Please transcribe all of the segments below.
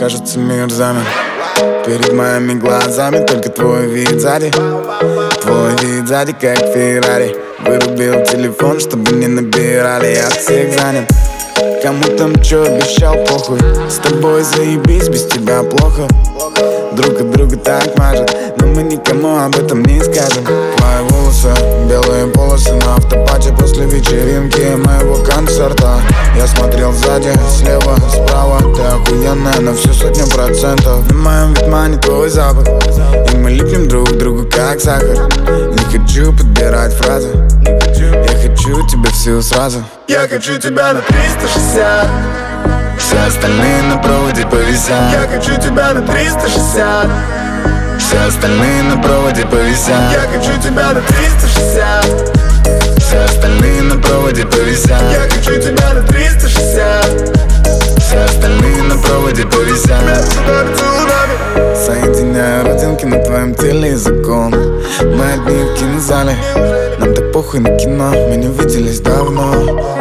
кажется, мир замер. Перед моими глазами только твой вид сзади. Твой вид сзади, как Феррари. Вырубил телефон, чтобы не набирали, я всех занят. Кому там чё обещал, похуй. С тобой заебись, без тебя плохо. Друг от друга так мажет, но мы никому об этом не скажем. Твои волосы, белые полосы на автопате после вечеринки моего концерта. Я смотрел сзади, слева, справа. Ты охуенная на всю 100%. На моем витмане твой запах, и мы липнем друг к другу как сахар. Не хочу подбирать фразы, я хочу тебя всю сразу. Я хочу тебя на 360. Все остальные на проводе повисят. Я хочу тебя на 360. Все остальные на проводе повисят. Я хочу тебя на 360. Все остальные на проводе повисят. Я хочу тебя на 360. Все остальные на проводе повисят. Соединяю родинки на твоем теле языком. Мы одни в кинозале, нам так похуй на кино. Мы не виделись давно.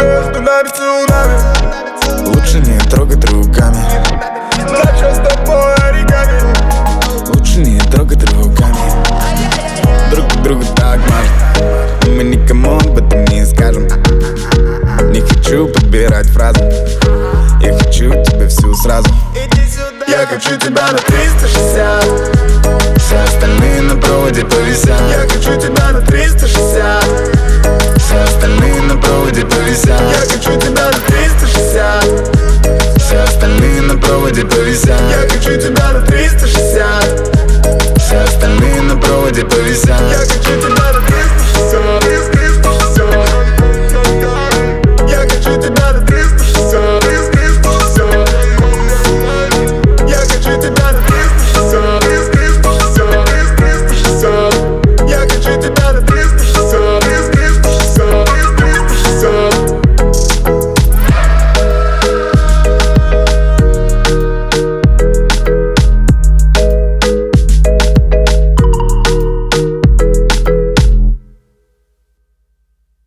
Лучше не трогать руками. Лучше не трогать руками. Друг к другу так мажет, но мы никому об этом не скажем. Не хочу подбирать фразы, я хочу тебя всю сразу. Я хочу тебя на 360. Все остальные на проводе повисят. Я хочу тебя